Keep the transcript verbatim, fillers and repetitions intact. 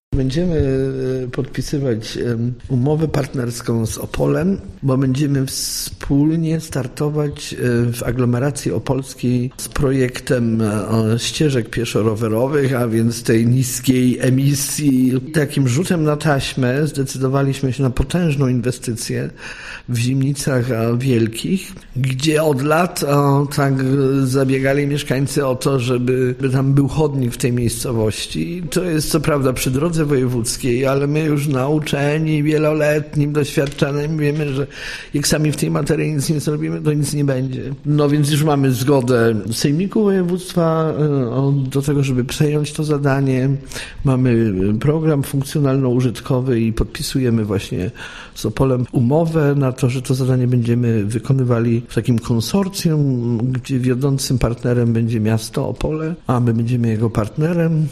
Będziemy podpisywać umowę partnerską z Opolem, bo będziemy wspólnie startować w aglomeracji opolskiej z projektem ścieżek pieszo-rowerowych, a więc tej niskiej emisji. Takim rzutem na taśmę zdecydowaliśmy się na potężną inwestycję w Zimnicach Wielkich, gdzie od lat o, tak zabiegali mieszkańcy o to, żeby tam był chodnik w tej miejscowości. To jest co prawda przy drodze wojewódzkiej, ale my już nauczeni, wieloletnim doświadczeniem wiemy, że jak sami w tej materii nic nie zrobimy, to nic nie będzie. No więc już mamy zgodę Sejmiku Województwa do tego, żeby przejąć to zadanie. Mamy program funkcjonalno-użytkowy i podpisujemy właśnie z Opolem umowę na to, że to zadanie będziemy wykonywali w takim konsorcjum, gdzie wiodącym partnerem będzie miasto Opole, a my będziemy jego partnerem.